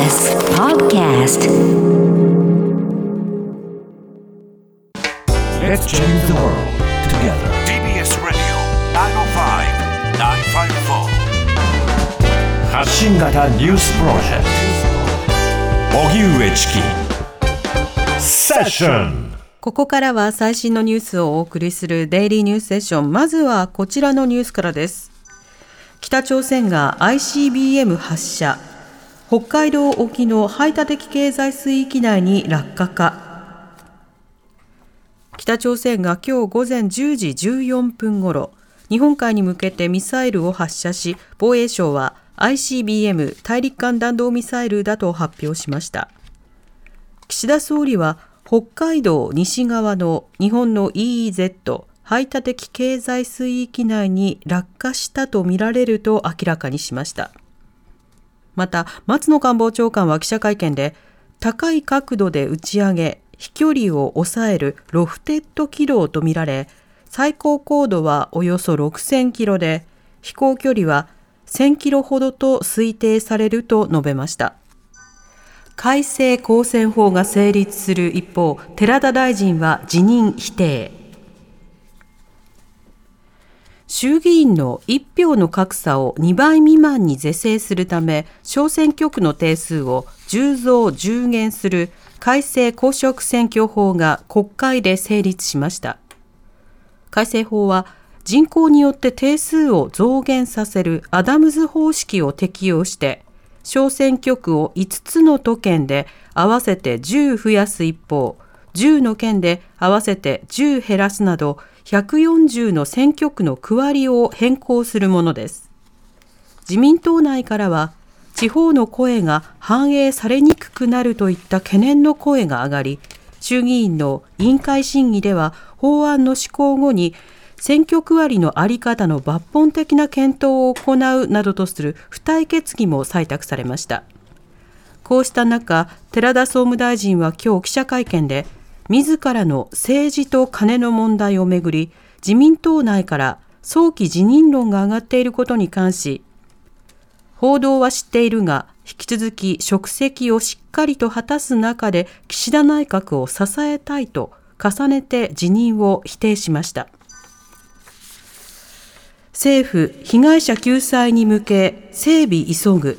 TBS Podcast. Let's change the world together. TBS Radio 905-954 発信型ニュースプロジェクト荻上チキセッション。 ここからは最新のニュースをお送りするデイリーニュースセッション。まずはこちらのニュースからです。北朝鮮が ICBM 発射、北海道沖の排他的経済水域内に落下か。北朝鮮が今日午前10時14分ごろ、日本海に向けてミサイルを発射し、防衛省は ICBM 大陸間弾道ミサイルだと発表しました。岸田総理は北海道西側の日本の EEZ 排他的経済水域内に落下したとみられると明らかにしました。また松野官房長官は記者会見で、高い角度で打ち上げ飛距離を抑えるロフテッド軌道とみられ、最高高度はおよそ6000キロで、飛行距離は1000キロほどと推定されると述べました。改正公選法が成立する一方、寺田大臣は辞任否定。衆議院の1票の格差を2倍未満に是正するため、小選挙区の定数を10増10減する改正公職選挙法が国会で成立しました。改正法は人口によって定数を増減させるアダムズ方式を適用して、小選挙区を5つの都県で合わせて10増やす一方、10の県で合わせて10減らすなど、140の選挙区の区割りを変更するものです。自民党内からは、地方の声が反映されにくくなるといった懸念の声が上がり、衆議院の委員会審議では法案の施行後に選挙区割りの在り方の抜本的な検討を行うなどとする付帯決議も採択されました。こうした中、寺田総務大臣は今日記者会見で、自らの政治と金の問題をめぐり、自民党内から早期辞任論が上がっていることに関し、報道は知っているが、引き続き職責をしっかりと果たす中で岸田内閣を支えたいと重ねて辞任を否定しました。政府、被害者救済に向け整備急ぐ。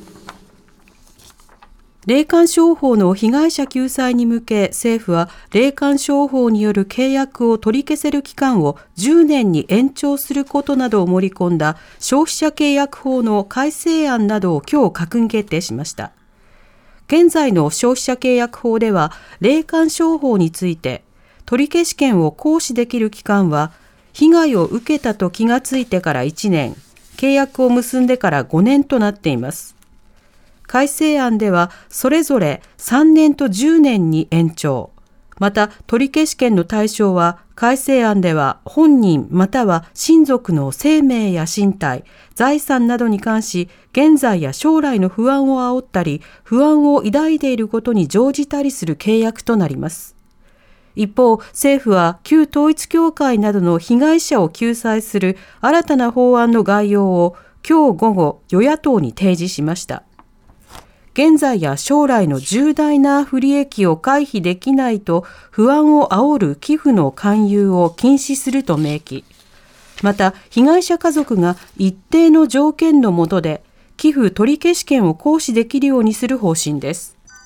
霊感商法の被害者救済に向け、政府は霊感商法による契約を取り消せる期間を10年に延長することなどを盛り込んだ消費者契約法の改正案などを今日閣議決定しました。現在の消費者契約法では、霊感商法について取消権を行使できる期間は、被害を受けたと気がついてから1年、契約を結んでから5年となっています。改正案ではそれぞれ3年と10年に延長。また取消権の対象は、改正案では本人または親族の生命や身体、財産などに関し、現在や将来の不安を煽ったり、不安を抱いていることに乗じたりする契約となります。一方、政府は旧統一教会などの被害者を救済する新たな法案の概要を今日午後、与野党に提示しました。現在や将来の重大な不利益を回避できないと不安を煽る寄付の勧誘を禁止すると明記。また、被害者家族が一定の条件の下で寄付取消権を行使できるようにする方針です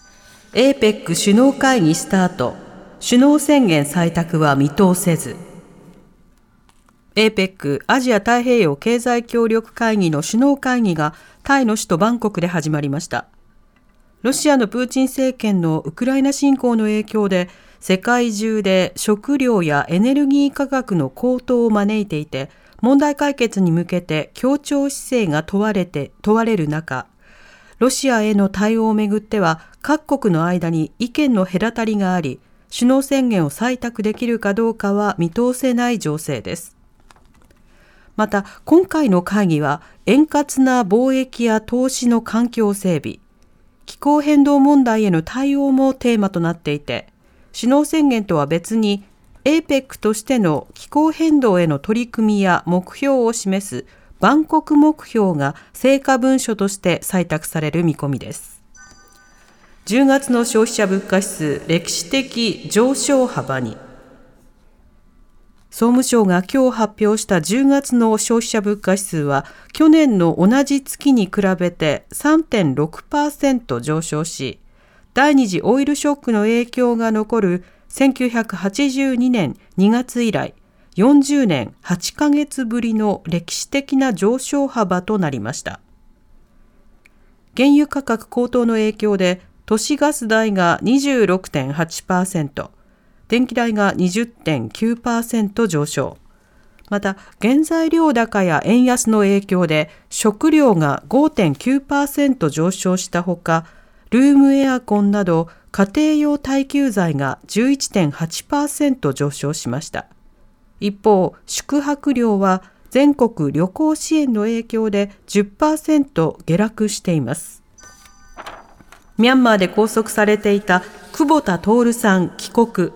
。APEC 首脳会議スタート。首脳宣言採択は見通せず。APEC アジア太平洋経済協力会議の首脳会議がタイの首都バンコクで始まりました。ロシアのプーチン政権のウクライナ侵攻の影響で、世界中で食料やエネルギー価格の高騰を招いていて、問題解決に向けて協調姿勢が問われる中、ロシアへの対応をめぐっては各国の間に意見の隔たりがあり、首脳宣言を採択できるかどうかは見通せない情勢です。また、今回の会議は円滑な貿易や投資の環境整備、気候変動問題への対応もテーマとなっていて、首脳宣言とは別に APEC としての気候変動への取り組みや目標を示すバンコク目標が成果文書として採択される見込みです。 10月の消費者物価指数歴史的上昇幅に。総務省が今日発表した10月の消費者物価指数は去年の同じ月に比べて 3.6% 上昇し、第二次オイルショックの影響が残る1982年2月以来40年8ヶ月ぶりの歴史的な上昇幅となりました。原油価格高騰の影響で都市ガス代が 26.8%、電気代が 20.9% 上昇。また原材料高や円安の影響で食料が 5.9% 上昇したほか、ルームエアコンなど家庭用耐久財が 11.8% 上昇しました。一方、宿泊料は全国旅行支援の影響で 10% 下落しています。ミャンマーで拘束されていた久保田徹さん帰国。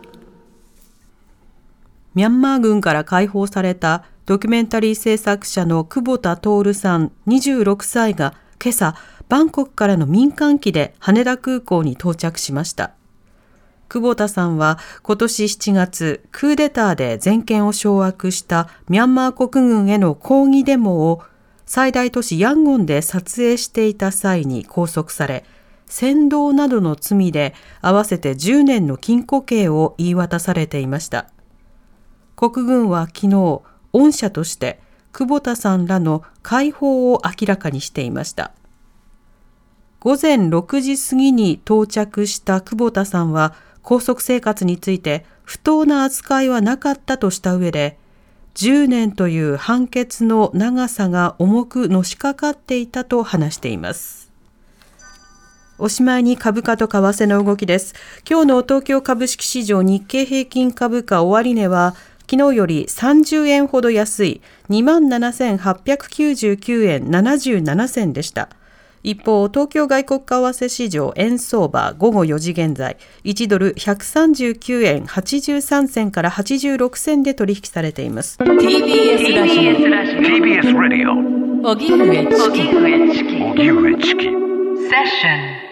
ミャンマー軍から解放されたドキュメンタリー制作者の久保田徹さん26歳が今朝、バンコクからの民間機で羽田空港に到着しました。久保田さんは今年7月、クーデターで全権を掌握したミャンマー国軍への抗議デモを最大都市ヤンゴンで撮影していた際に拘束され、扇動などの罪で合わせて10年の禁錮刑を言い渡されていました。国軍は昨日、恩赦として久保田さんらの解放を明らかにしていました。午前6時過ぎに到着した久保田さんは拘束生活について不当な扱いはなかったとした上で、10年という判決の長さが重くのしかかっていたと話しています。おしまいに株価と為替の動きです。今日の東京株式市場日経平均株価終値は昨日より30円ほど安い 27,899 円77銭でした。一方、東京外国為替市場円相場午後4時現在、1ドル139円83銭から86銭で取引されています。TBS ラジオ。荻上チキ。セッション。